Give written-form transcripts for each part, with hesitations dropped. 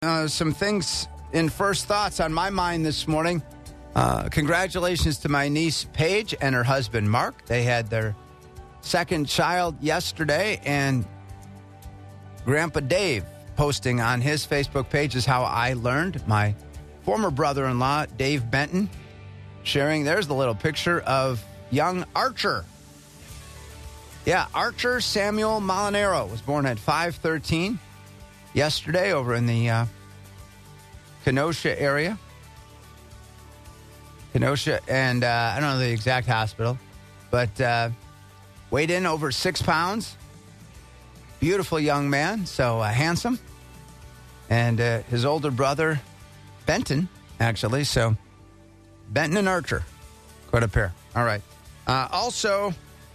Some things in first thoughts on my mind this morning. Congratulations to my niece Paige and her husband Mark. They had their second child yesterday, and Grandpa Dave posting on his Facebook page is how I learned. My former brother-in-law, Dave Benton, sharing. There's the little picture of young Archer. Yeah, Archer Samuel Molinaro was born at 5:13 yesterday over in the Kenosha area. Kenosha, and I don't know the exact hospital, but weighed in over 6 pounds. Beautiful young man, so handsome. And his older brother, Benton, actually. So Benton and Archer, quite a pair. All right. Also,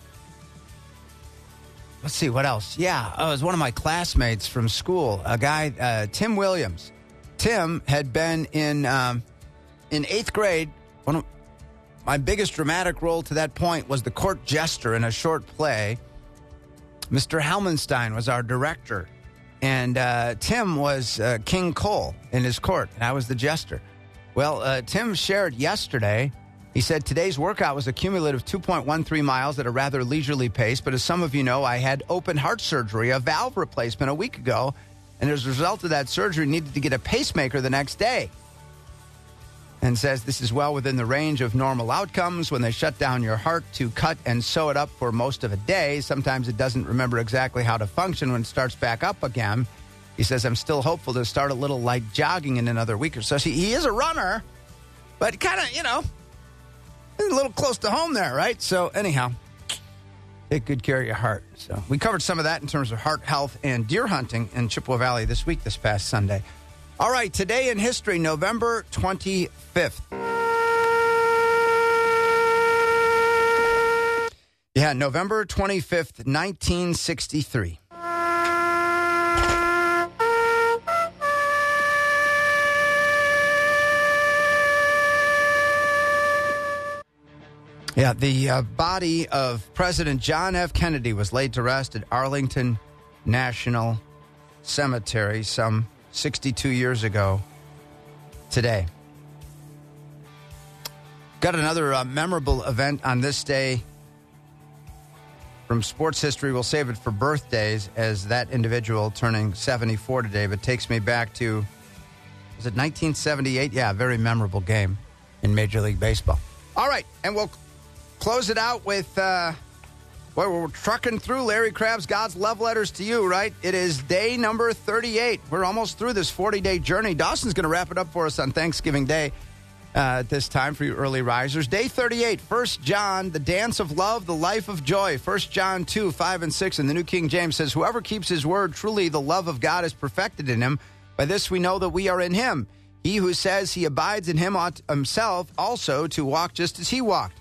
let's see, what else? Yeah, it was one of my classmates from school, a guy, Tim Williams. Tim had been in 8th grade. One of my biggest dramatic role to that point was the court jester in a short play. Mr. Helmenstein was our director, and Tim was King Cole in his court, and I was the jester. Well, Tim shared yesterday, he said, today's workout was a cumulative 2.13 miles at a rather leisurely pace, but as some of you know, I had open heart surgery, a valve replacement a week ago, and as a result of that surgery, needed to get a pacemaker the next day. And says this is well within the range of normal outcomes when they shut down your heart to cut and sew it up for most of a day. Sometimes it doesn't remember exactly how to function when it starts back up again. He says, I'm still hopeful to start a little light jogging in another week or so. See, he is a runner, but kind of, a little close to home there, right? So anyhow, take good care of your heart. So we covered some of that in terms of heart health and deer hunting in Chippewa Valley this past Sunday. All right, today in history, November 25th. Yeah, November 25th, 1963. Yeah, the body of President John F. Kennedy was laid to rest at Arlington National Cemetery some 62 years ago today. Got another memorable event on this day from sports history. We'll save it for birthdays, as that individual turning 74 today, but takes me back to, was it 1978? Yeah, a very memorable game in Major League Baseball. All right, and we'll close it out with, we're trucking through Larry Crabb's God's Love Letters to You, right? It is day number 38. We're almost through this 40-day journey. Dawson's going to wrap it up for us on Thanksgiving Day at this time for you early risers. Day 38, 1 John, the dance of love, the life of joy. 1 John 2, 5 and 6 in the New King James says, whoever keeps his word, truly the love of God is perfected in him. By this we know that we are in him. He who says he abides in him ought himself also to walk just as he walked.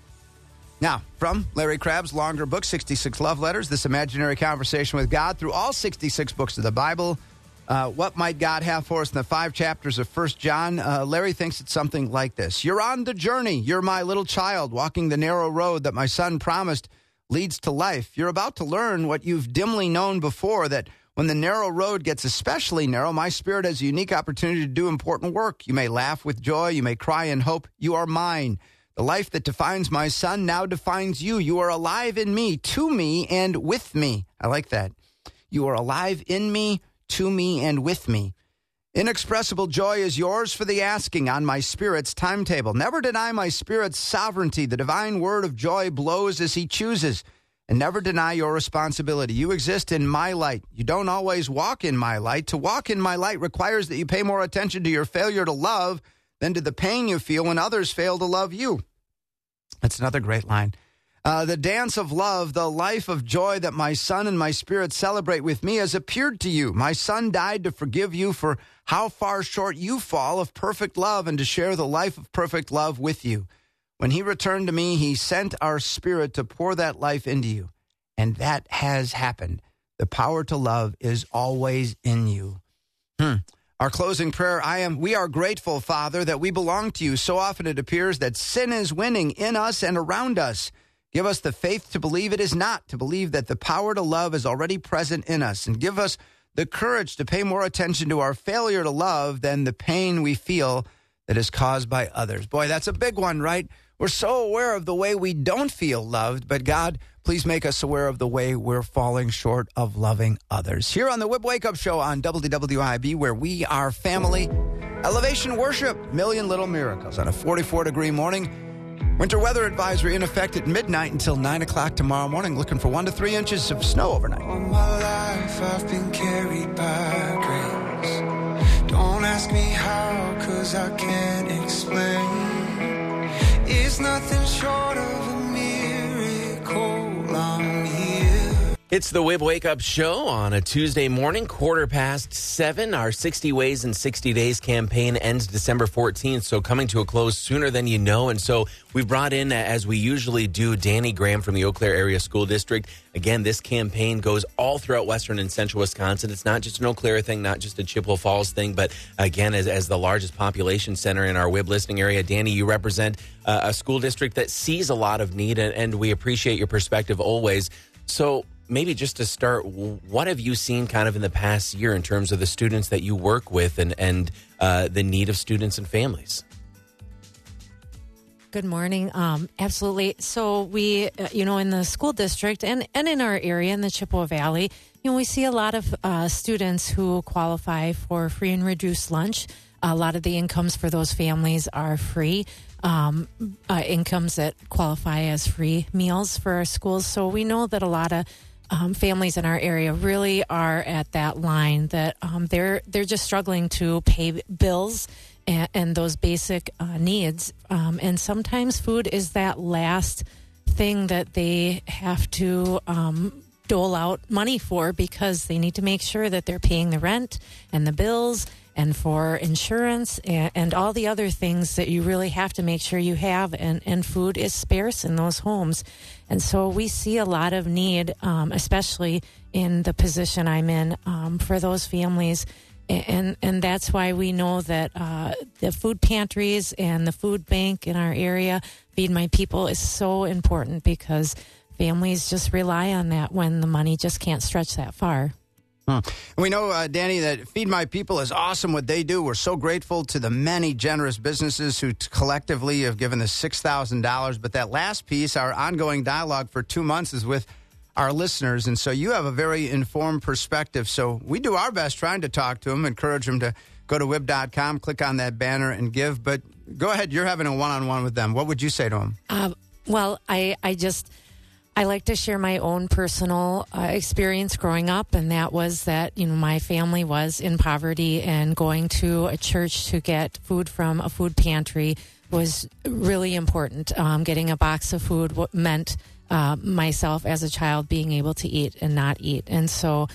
Now, from Larry Crabb's longer book, 66 Love Letters, this imaginary conversation with God through all 66 books of the Bible. What might God have for us in the 5 chapters of 1 John? Larry thinks it's something like this. You're on the journey. You're my little child, walking the narrow road that my son promised leads to life. You're about to learn what you've dimly known before, that when the narrow road gets especially narrow, my spirit has a unique opportunity to do important work. You may laugh with joy. You may cry in hope. You are mine. The life that defines my son now defines you. You are alive in me, to me, and with me. I like that. You are alive in me, to me, and with me. Inexpressible joy is yours for the asking on my spirit's timetable. Never deny my spirit's sovereignty. The divine word of joy blows as he chooses. And never deny your responsibility. You exist in my light. You don't always walk in my light. To walk in my light requires that you pay more attention to your failure to love than to the pain you feel when others fail to love you. That's another great line. The dance of love, the life of joy that my son and my spirit celebrate with me has appeared to you. My son died to forgive you for how far short you fall of perfect love and to share the life of perfect love with you. When he returned to me, he sent our spirit to pour that life into you. And that has happened. The power to love is always in you. Our closing prayer, we are grateful, Father, that we belong to you. So often it appears that sin is winning in us and around us. Give us the faith to believe it is not, to believe that the power to love is already present in us. And give us the courage to pay more attention to our failure to love than the pain we feel that is caused by others. Boy, that's a big one, right? We're so aware of the way we don't feel loved, but God, please make us aware of the way we're falling short of loving others. Here on the Whip Wake Up Show on WWIB, where we are family, Elevation Worship, Million Little Miracles on a 44-degree morning. Winter weather advisory in effect at midnight until 9 o'clock tomorrow morning. Looking for 1 to 3 inches of snow overnight. All my life I've been carried by grace. Don't ask me how, 'cause I can't explain. It's nothing short of a miracle. I'm here. It's the Whip Wake Up Show on a Tuesday morning, 7:15. Our 60 Ways in 60 Days campaign ends December 14th, so coming to a close sooner than you know. And so we've brought in, as we usually do, Danny Graham from the Eau Claire Area School District. Again, this campaign goes all throughout western and central Wisconsin. It's not just an Eau Claire thing, not just a Chippewa Falls thing, but again, as the largest population center in our WIB listening area, Danny, you represent a school district that sees a lot of need, and we appreciate your perspective always. So maybe just to start, what have you seen kind of in the past year in terms of the students that you work with and the need of students and families? Good morning. Absolutely. So we, in the school district and in our area in the Chippewa Valley, we see a lot of students who qualify for free and reduced lunch. A lot of the incomes for those families are free. Incomes that qualify as free meals for our schools. So we know that a lot of families in our area really are at that line that they're just struggling to pay bills and those basic needs. And sometimes food is that last thing that they have to dole out money for, because they need to make sure that they're paying the rent and the bills and for insurance and all the other things that you really have to make sure you have. And food is scarce in those homes. And so we see a lot of need, especially in the position I'm in, for those families. And that's why we know that the food pantries and the food bank in our area, Feed My People, is so important, because families just rely on that when the money just can't stretch that far. We know, Danny, that Feed My People is awesome what they do. We're so grateful to the many generous businesses who collectively have given us $6,000. But that last piece, our ongoing dialogue for 2 months, is with our listeners. And so you have a very informed perspective. So we do our best trying to talk to them, encourage them to go to WIB.com, click on that banner and give. But go ahead. You're having a one-on-one with them. What would you say to them? Well, I like to share my own personal experience growing up, and that was that, my family was in poverty, and going to a church to get food from a food pantry was really important. Getting a box of food meant myself as a child being able to eat and not eat. And so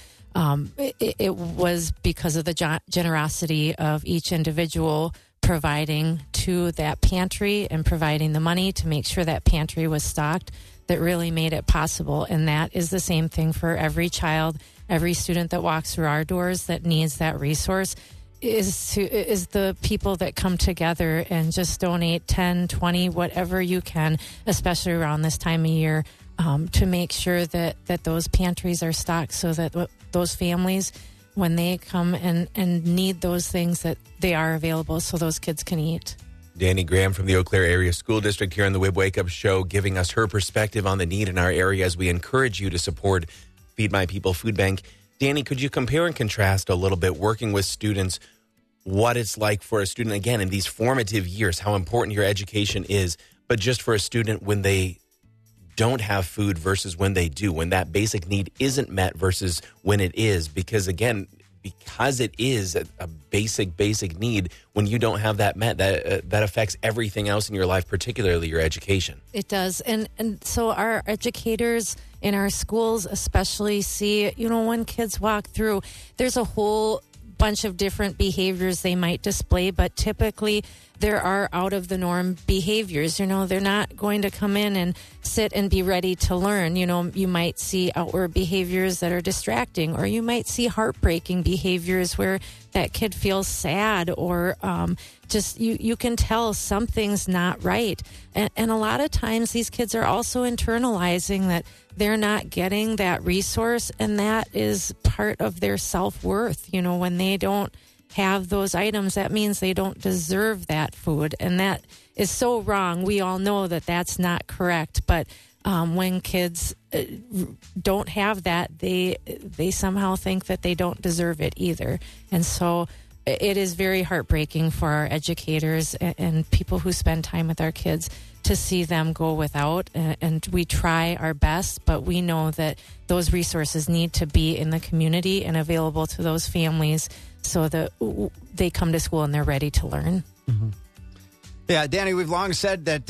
it was because of the generosity of each individual providing to that pantry and providing the money to make sure that pantry was stocked that really made it possible. And that is the same thing for every child, every student that walks through our doors that needs that resource, is the people that come together and just donate 10, 20, whatever you can, especially around this time of year, to make sure that those pantries are stocked, so that those families, when they come and need those things, that they are available so those kids can eat. Danny Graham from the Eau Claire Area School District here on the WIB Wake Up Show, giving us her perspective on the need in our area as we encourage you to support Feed My People Food Bank. Danny, could you compare and contrast a little bit working with students, what it's like for a student, again, in these formative years, how important your education is, but just for a student when they don't have food versus when they do, when that basic need isn't met versus when it is? Because, again, because it is a basic need, when you don't have that met, that affects everything else in your life, particularly your education. It does. And so our educators in our schools especially see, when kids walk through, there's a whole bunch of different behaviors they might display, but typically there are out of the norm behaviors. They're not going to come in and sit and be ready to learn. You might see outward behaviors that are distracting, or you might see heartbreaking behaviors where that kid feels sad, or just you can tell something's not right. And a lot of times these kids are also internalizing that they're not getting that resource, and that is part of their self-worth. When they don't have those items, that means they don't deserve that food, and that is so wrong. We all know that that's not correct, but when kids don't have that, they somehow think that they don't deserve it either. And so it is very heartbreaking for our educators and people who spend time with our kids to see them go without. And we try our best, but we know that those resources need to be in the community and available to those families so that they come to school and they're ready to learn. Mm-hmm. Yeah, Danny, we've long said that,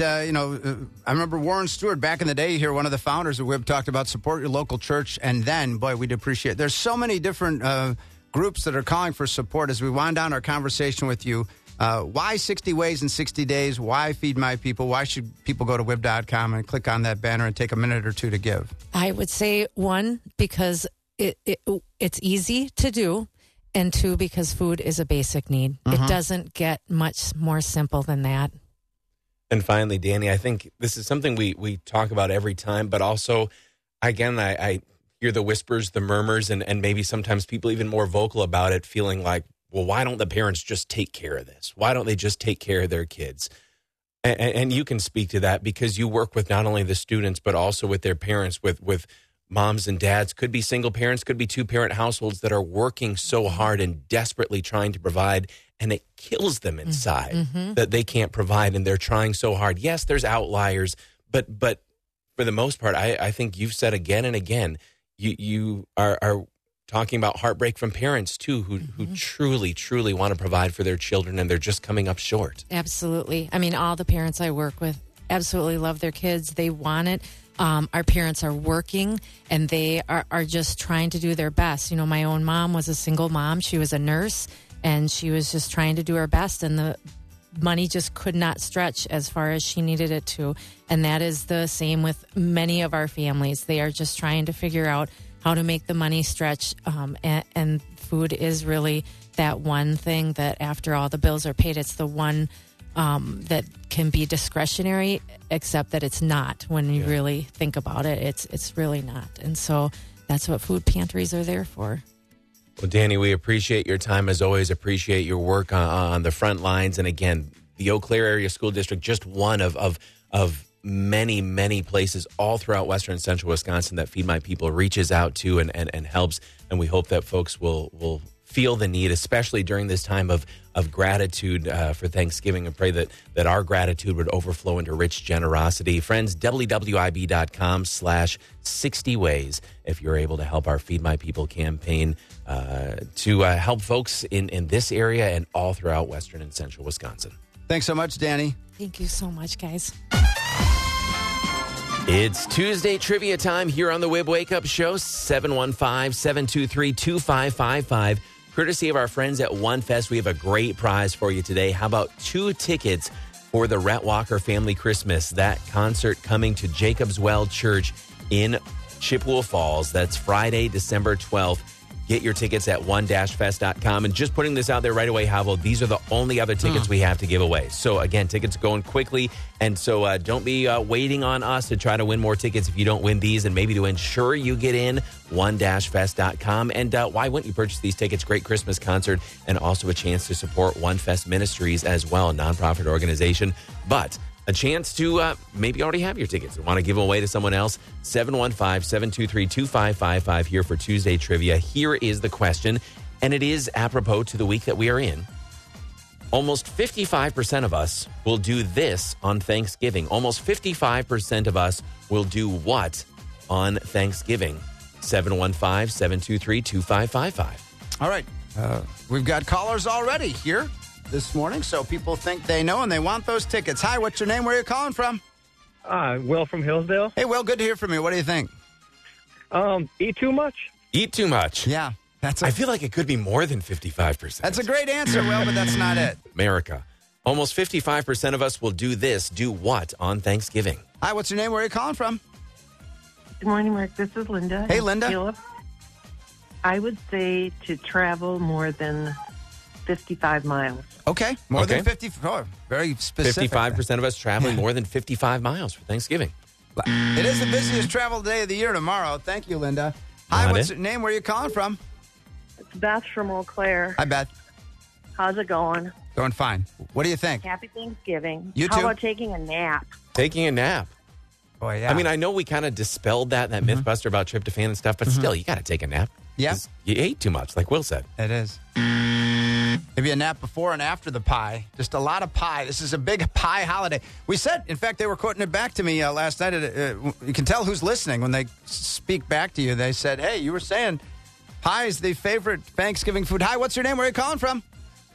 I remember Warren Stewart back in the day here, one of the founders of WIB, talked about support your local church. And then, boy, we'd appreciate it. There's so many different groups that are calling for support. As we wind down our conversation with you, why 60 Ways in 60 Days? Why Feed My People? Why should people go to WIB.com and click on that banner and take a minute or two to give? I would say, one, because it's easy to do. And two, because food is a basic need. It doesn't get much more simple than that. And finally, Danny, I think this is something we talk about every time, but also, again, I hear the whispers, the murmurs, and maybe sometimes people even more vocal about it, feeling like, well, why don't the parents just take care of this? Why don't they just take care of their kids? And you can speak to that because you work with not only the students, but also with their parents, with moms and dads, could be single parents, could be two-parent households that are working so hard and desperately trying to provide, and it kills them inside that they can't provide, and they're trying so hard. Yes, there's outliers, but for the most part, I think you've said again and again, you are talking about heartbreak from parents, too, who truly, truly want to provide for their children, and they're just coming up short. Absolutely. I mean, all the parents I work with absolutely love their kids. They want it. Our parents are working, and they are just trying to do their best. My own mom was a single mom. She was a nurse, and she was just trying to do her best, and the money just could not stretch as far as she needed it to. And that is the same with many of our families. They are just trying to figure out how to make the money stretch, and food is really that one thing that after all the bills are paid, it's the one that can be discretionary, except that it's not when you really think about it. It's really not. And so that's what food pantries are there for. Well, Danny, we appreciate your time as always, appreciate your work on the front lines. And again, the Eau Claire Area School District, just one of many, many places all throughout Western and Central Wisconsin that Feed My People reaches out to and helps. And we hope that folks will feel the need, especially during this time of gratitude for Thanksgiving, and pray that our gratitude would overflow into rich generosity. Friends, WWIB.com/60 ways if you're able to help our Feed My People campaign to help folks in this area and all throughout Western and Central Wisconsin. Thanks so much, Danny. Thank you so much, guys. It's Tuesday trivia time here on the WIB Wake Up Show, 715-723-2555. Courtesy of our friends at One Fest, we have a great prize for you today. How about 2 tickets for the Rhett Walker Family Christmas, that concert coming to Jacob's Well Church in Chippewa Falls. That's Friday, December 12th. Get your tickets at one-fest.com. And just putting this out there right away, Havel, these are the only other tickets we have to give away. So, again, tickets going quickly. And so don't be waiting on us to try to win more tickets if you don't win these. And maybe to ensure you get in, one-fest.com. And why wouldn't you purchase these tickets? Great Christmas concert and also a chance to support One Fest Ministries as well, a nonprofit organization. But a chance to maybe already have your tickets and want to give them away to someone else. 715-723-2555 here for Tuesday Trivia. Here is the question, and it is apropos to the week that we are in. Almost 55% of us will do this on Thanksgiving. Almost 55% of us will do what on Thanksgiving? 715-723-2555. All right. We've got callers already here this morning, so people think they know and they want those tickets. Hi, what's your name? Where are you calling from? Will from Hillsdale. Hey, Will, good to hear from you. What do you think? Eat too much. Eat too much. Yeah. I feel like it could be more than 55%. That's a great answer, Will, but that's not it. America. Almost 55% of us will do this. Do what on Thanksgiving? Hi, what's your name? Where are you calling from? Good morning, Mark. This is Linda. Hey, Linda. Caleb. I would say to travel more than 55 miles. Okay. More than 50. Oh, very specific. 55% of us traveling more than 55 miles for Thanksgiving. It is the busiest travel day of the year tomorrow. Thank you, Linda. Hi, Got what's it. your name? Where are you calling from? It's Beth from Eau Claire. Hi, Beth. How's it going? Going fine. What do you think? Happy Thanksgiving. You How too? about taking a nap? Taking a nap. Boy, yeah. I mean, I know we kind of dispelled that Mythbuster about tryptophan and stuff, but still, you got to take a nap. Yeah. 'Cause you ate too much, like Will said. It is. Maybe a nap before and after the pie. Just a lot of pie. This is a big pie holiday. We said, in fact, they were quoting it back to me last night. You can tell who's listening when they speak back to you. They said, hey, you were saying pie is the favorite Thanksgiving food. Hi, what's your name? Where are you calling from?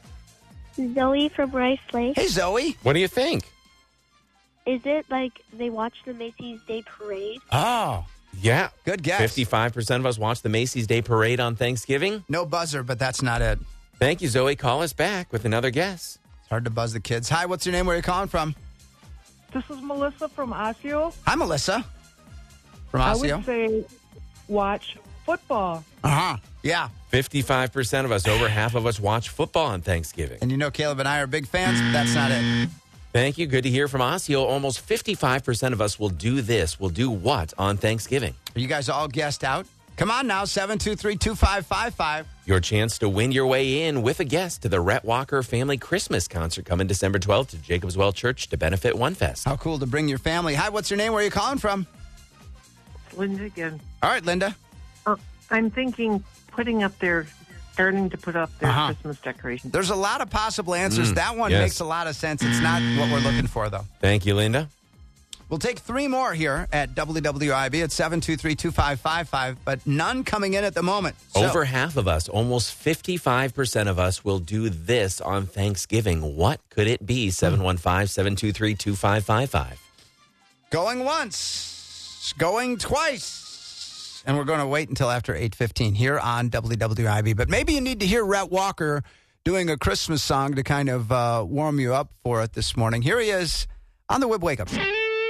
Zoe from Rice Lake. Hey, Zoe. What do you think? Is it like they watch the Macy's Day Parade? Oh, Yeah. good guess. 55% of us watch the Macy's Day Parade on Thanksgiving. No buzzer, but that's not it. Thank you, Zoe. Call us back with another guess. It's hard to buzz the kids. Hi, what's your name? Where are you calling from? This is Melissa from Osseo. Hi, Melissa. From I Osseo. would say watch football. Uh-huh. Yeah. 55% of us, over half of us, watch football on Thanksgiving. And you know Caleb and I are big fans, but that's not it. Thank you. Good to hear from Osseo. Almost 55% of us will do this. Will do what on Thanksgiving? Are you guys all guessed out? Come on now, 723-2555. Your chance to win your way in with a guest to the Rhett Walker Family Christmas Concert coming December 12th to Jacobs Well Church to benefit One Fest. How cool to bring your family. Hi, what's your name? Where are you calling from? Linda again. All right, Linda. I'm thinking starting to put up their Uh-huh. Christmas decorations. There's a lot of possible answers. That one yes. makes a lot of sense. It's not what we're looking for, though. Thank you, Linda. We'll take three more here at WWIB at 723-2555, but none coming in at the moment. So, Over half of us, almost 55% of us, will do this on Thanksgiving. What could it be? 715-723-2555. going once, going twice, and we're going to wait until after 8:15 here on WWIB. But maybe you need to hear Rhett Walker doing a Christmas song to kind of warm you up for it this morning. Here he is on the Wib Wake Up Show.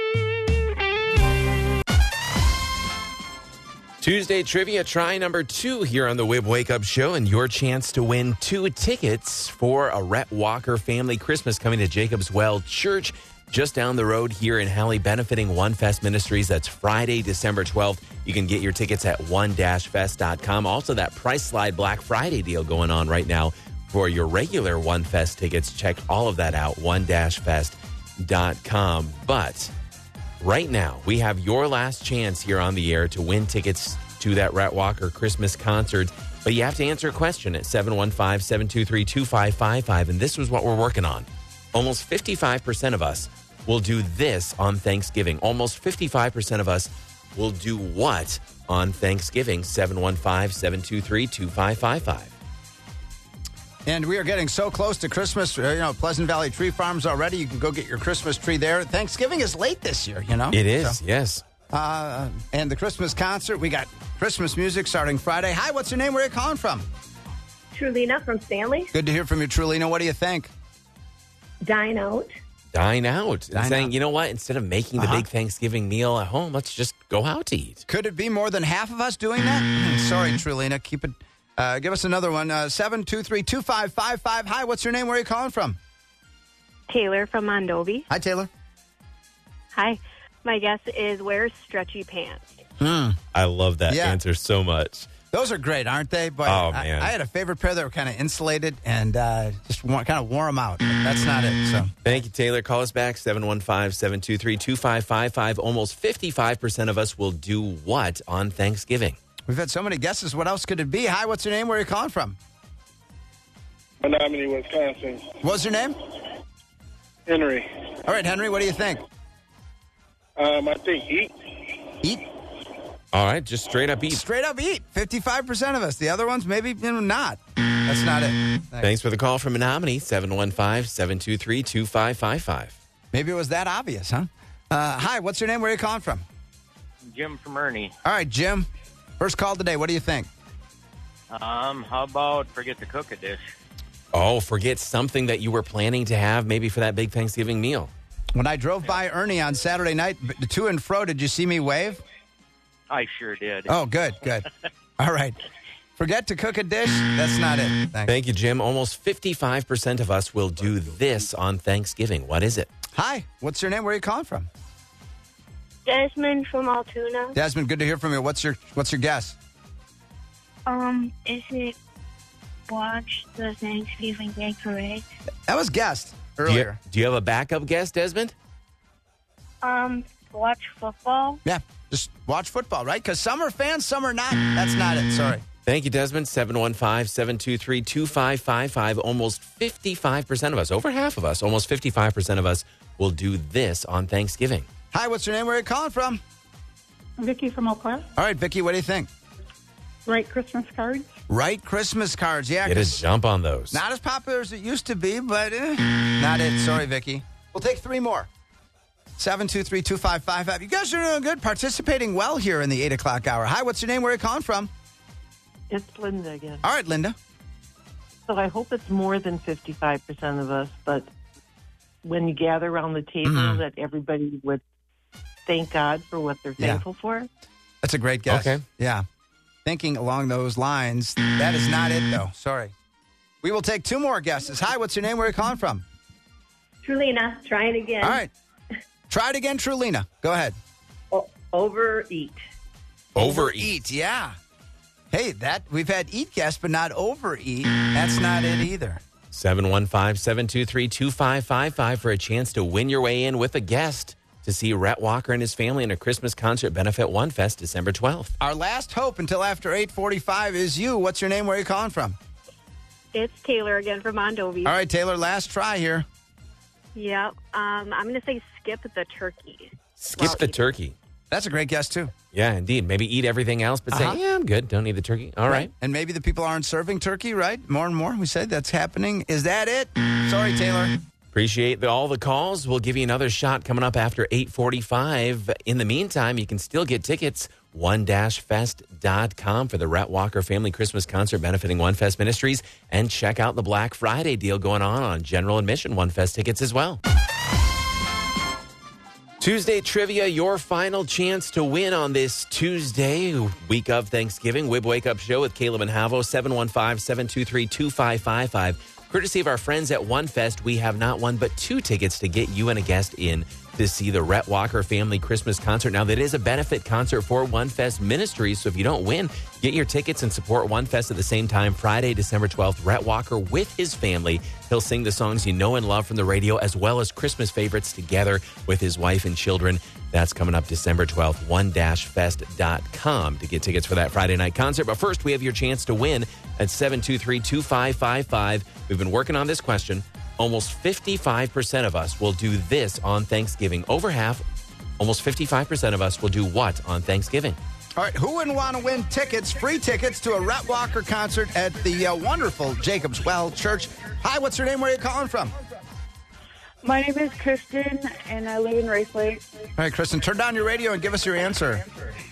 Tuesday trivia, try number 2 here on the Wib Wake Up Show, and your chance to win 2 tickets for a Rhett Walker Family Christmas coming to Jacobs Well Church just down the road here in Halley, benefiting One Fest Ministries. That's Friday, December 12th. You can get your tickets at one-fest.com. Also, that Price Slide Black Friday deal going on right now for your regular One Fest tickets. Check all of that out, one-fest.com. But right now, we have your last chance here on the air to win tickets to that Rhett Walker Christmas concert. But you have to answer a question at 715-723-2555. And this was what we're working on. Almost 55% of us will do this on Thanksgiving. Almost 55% of us will do what on Thanksgiving? 715-723-2555. And we are getting so close to Christmas. Pleasant Valley Tree Farms already. You can go get your Christmas tree there. Thanksgiving is late this year, It is, yes. And the Christmas concert, we got Christmas music starting Friday. Hi, what's your name? Where are you calling from? Trulina from Stanley. Good to hear from you, Trulina. What do you think? Dine out. Dine out. Dine saying, out. you know what? Instead of making the big Thanksgiving meal at home, let's just go out to eat. Could it be more than half of us doing that? Sorry, Trulina. Keep it. Give us another one. 723-2555. Hi, what's your name? Where are you calling from? Taylor from Mondovi. Hi, Taylor. Hi. My guess is wear stretchy pants. I love that Yeah. answer so much. Those are great, aren't they? But Oh, man. I had a favorite pair that were kind of insulated and just kind of wore them out. But that's not it. So Thank you, Taylor. Call us back, 715-723-2555. Almost 55% of us will do what on Thanksgiving? we've had so many guesses. What else could it be? Hi, what's your name? Where are you calling from? Menominee, Wisconsin. What's your name? Henry. All right, Henry, what do you think? I think eat. Eat. All right, just straight up eat. Straight up eat. 55% of us. The other ones, maybe not. That's not it. Thanks for the call from Menominee, 715-723-2555. Maybe it was that obvious, huh? Hi, what's your name? Where are you calling from? Jim from Ernie. All right, Jim. First call today. What do you think? How about forget to cook a dish? Oh, forget something that you were planning to have maybe for that big Thanksgiving meal. When I drove by Ernie on Saturday night, to and fro, did you see me wave? I sure did. Oh, good. All right. Forget to cook a dish? That's not it. Thanks. Thank you, Jim. Almost 55% of us will do this on Thanksgiving. What is it? Hi, what's your name? Where are you calling from? Desmond from Altoona. Desmond, good to hear from you. What's your guess? Is it watch the Thanksgiving Day Parade? That was guessed earlier. Do you have a backup guess, Desmond? Watch football. Yeah, just watch football, right? Because some are fans, some are not. That's not it. Sorry. Thank you, Desmond. 715-723-2555. Almost 55% of us, over half of us, almost 55% of us will do this on Thanksgiving. Hi, what's your name? Where are you calling from? Vicky from Eau Claire. All right, Vicky, what do you think? Write Christmas cards. Write Christmas cards, yeah. Get a 'cause jump on those. not as popular as it used to be, but not it. Sorry, Vicky. We'll take 3 more. 723-2555. You guys are doing good, participating well here in the 8 o'clock hour. Hi, what's your name? Where are you calling from? It's Linda again. All right, Linda. So I hope it's more than 55% of us, but when you gather around the table, that everybody would thank God for what they're thankful for. That's a great guess. Okay. Yeah. Thinking along those lines. That is not it, though. Sorry. We will take 2 more guesses. Hi, what's your name? Where are you calling from? Trulina, try it again. All right. Try it again, Trulina. Go ahead. Overeat. Overeat. Yeah. Hey, we've had eat guests, but not overeat. That's not it either. 715-723-2555 for a chance to win your way in with a guest to see Rhett Walker and his family in a Christmas concert benefit One Fest December 12th. Our last hope until after 8:45 is you. What's your name? Where are you calling from? It's Taylor again from Mondovi. All right, Taylor, last try here. Yep. I'm going to say skip the turkey. Skip the turkey. That's a great guess, too. Yeah, indeed. Maybe eat everything else, but say, yeah, I'm good. Don't need the turkey. All right. And maybe the people aren't serving turkey, right? More and more, we said that's happening. Is that it? Sorry, Taylor. Appreciate all the calls. We'll give you another shot coming up after 8:45. In the meantime, you can still get tickets, one-fest.com for the Rhett Walker Family Christmas Concert benefiting One Fest Ministries. And check out the Black Friday deal going on general admission One Fest tickets as well. Tuesday Trivia, your final chance to win on this Tuesday, week of Thanksgiving. WIB Wake Up Show with Caleb and Havo, 715-723-2555. Courtesy of our friends at One Fest, we have not one but 2 tickets to get you and a guest in to see the Rhett Walker Family Christmas Concert. Now, that is a benefit concert for One Fest Ministries, so if you don't win, get your tickets and support One Fest at the same time. Friday, December 12th, Rhett Walker with his family. He'll sing the songs you know and love from the radio, as well as Christmas favorites together with his wife and children. That's coming up December 12th, one-fest.com to get tickets for that Friday night concert. But first, we have your chance to win at 723-2555. We've been working on this question. Almost 55% of us will do this on Thanksgiving. Over half, almost 55% of us will do what on Thanksgiving? All right, who wouldn't want to win tickets, free tickets to a Rhett Walker concert at the wonderful Jacob's Well Church? Hi, what's your name? Where are you calling from? My name is Kristen, and I live in Rice Lake. All right, Kristen, turn down your radio and give us your answer.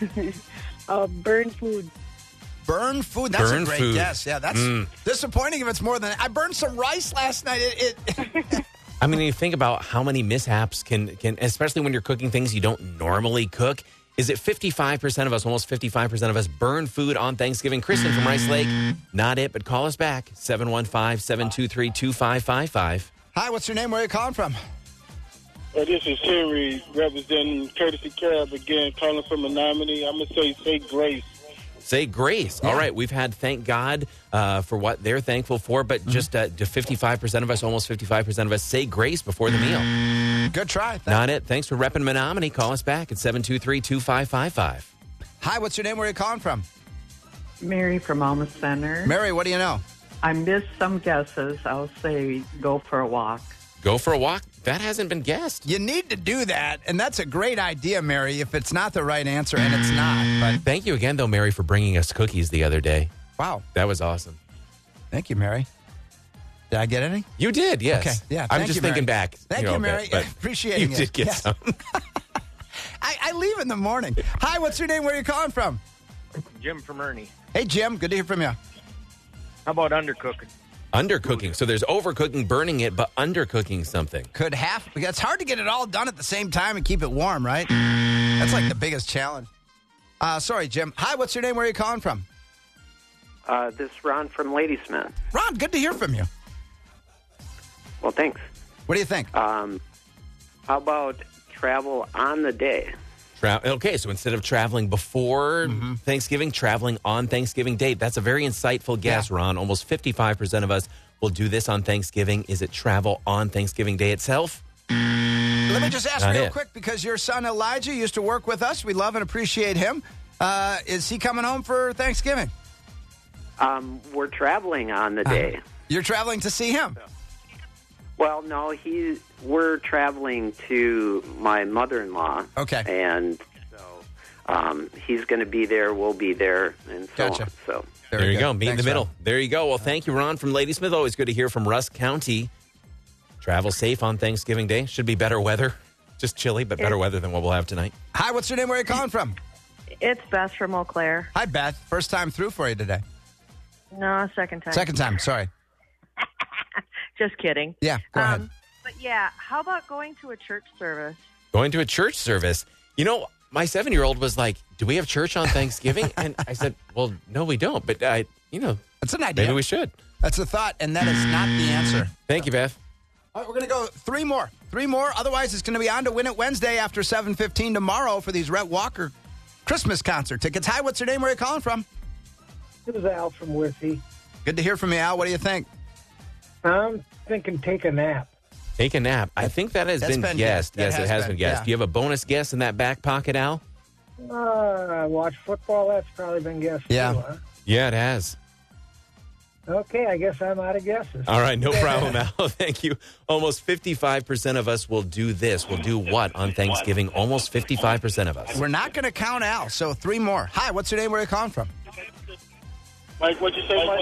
Burn food. Burn food. That's Burn a great food. guess. Yeah, that's disappointing if it's more than... I burned some rice last night. I mean, you think about how many mishaps can, especially when you're cooking things you don't normally cook. Is it 55% of us, almost 55% of us, burn food on Thanksgiving? Kristen from Rice Lake, not it, but call us back, 715-723-2555. Hi, what's your name? Where are you calling from? This is Henry, representing Courtesy Cab again, calling from Menominee. I'm going to say grace. Say grace. Yeah. All right. We've had thank God for what they're thankful for, but just to 55% of us, almost 55% of us, say grace before the meal. Good try. Not it. Thanks for repping Menominee. Call us back at 723-2555. Hi, what's your name? Where are you calling from? Mary from Alma Center. Mary, what do you know? I missed some guesses. I'll say go for a walk. Go for a walk? That hasn't been guessed. You need to do that, and that's a great idea, Mary, if it's not the right answer, and it's not. But Thank you again, though, Mary, for bringing us cookies the other day. wow. That was awesome. Thank you, Mary. Did I get any? You did, yes. Okay, yeah, I'm thank just you, Mary. thinking back. Thank you, a Mary. bit, but Appreciating you it. did get Yes. some. I leave in the morning. Hi, what's your name? Where are you calling from? Jim from Ernie. Hey, Jim. Good to hear from you. How about undercooking? Undercooking. So there's overcooking, burning it, but undercooking something. Could half. It's hard to get it all done at the same time and keep it warm, right? That's like the biggest challenge. Sorry, Jim. Hi, what's your name? Where are you calling from? This is Ron from Ladysmith. Ron, good to hear from you. Well, thanks. What do you think? How about travel on the day? Okay, so instead of traveling before Thanksgiving, traveling on Thanksgiving Day. That's a very insightful guess, Ron. Almost 55% of us will do this on Thanksgiving. Is it travel on Thanksgiving Day itself? Let me just ask Not real it. quick, because your son Elijah used to work with us. We love and appreciate him. Is he coming home for Thanksgiving? We're traveling on the day. You're traveling to see him? Well, no, we're traveling to my mother-in-law. Okay. And so he's going to be there, we'll be there, and so on. So There you go. Meet in Thanks, the middle. Ron. There you go. Well, thank you, Ron from Ladysmith. Always good to hear from Rusk County. Travel safe on Thanksgiving Day. Should be better weather. Just chilly, but better weather than what we'll have tonight. Hi, what's your name? Where are you calling from? It's Beth from Eau Claire. Hi, Beth. First time through for you today. No, second time. Second time, sorry. Just kidding. Yeah, go ahead. But yeah, how about going to a church service? Going to a church service. You know, my 7-year-old was like, do we have church on Thanksgiving? And I said, well, no, we don't. But, that's an idea. Maybe we should. That's a thought, and that is not the answer. Thank you, Beth. All right, we're going to go three more. Otherwise, it's going to be on to Win It Wednesday after 7:15 tomorrow for these Rhett Walker Christmas concert tickets. Hi, what's your name? Where are you calling from? This is Al from Wissy. Good to hear from you, Al. What do you think? I'm thinking take a nap. Take a nap. I think that has been guessed. Yes, it has been guessed. yeah. Do you have a bonus guess in that back pocket, Al? I watch football. That's probably been guessed Yeah. too, huh? Yeah, it has. Okay, I guess I'm out of guesses. All right, no problem, Al. Thank you. Almost 55% of us will do this. We'll do what on Thanksgiving? Almost 55% of us. We're not going to count Al, so three more. Hi, what's your name? Where are you calling from? Mike, what'd you say, Mike?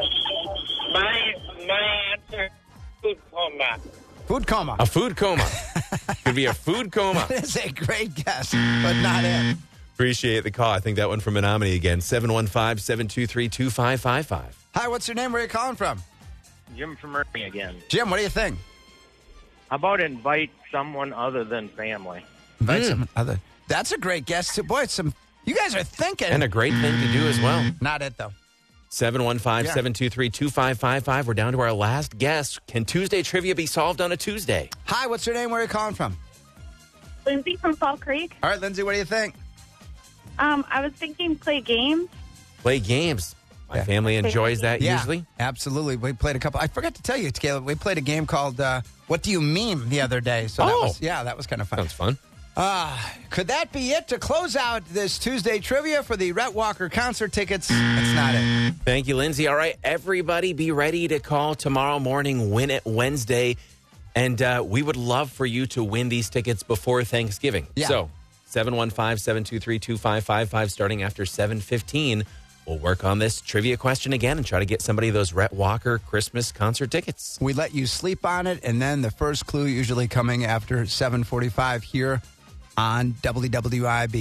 My answer, food coma. Food coma. A food coma. Could be a food coma. That is a great guess, but not it. Appreciate the call. I think that one from Menominee again. 715-723-2555. Hi, what's your name? Where are you calling from? Jim from Murray again. Jim, what do you think? How about invite someone other than family? Invite someone other. That's a great guess, too. Boy, you guys are thinking. And a great thing to do as well. Not it, though. 715-723-2555. We're down to our last guess. Can Tuesday trivia be solved on a Tuesday? Hi, what's your name? Where are you calling from? Lindsay from Fall Creek. All right, Lindsay, what do you think? I was thinking play games. Play games. My family enjoys that usually. Absolutely. We played a couple. I forgot to tell you, Caleb, we played a game called What Do You Meme the other day. So that was kind of fun. Sounds fun. Could that be it to close out this Tuesday trivia for the Rhett Walker concert tickets? That's not it. Thank you, Lindsay. All right, everybody be ready to call tomorrow morning, Win It Wednesday. And we would love for you to win these tickets before Thanksgiving. Yeah. So 715-723-2555 starting after 7:15. We'll work on this trivia question again and try to get somebody those Rhett Walker Christmas concert tickets. We let you sleep on it, and then the first clue usually coming after 7:45 here on WWIB.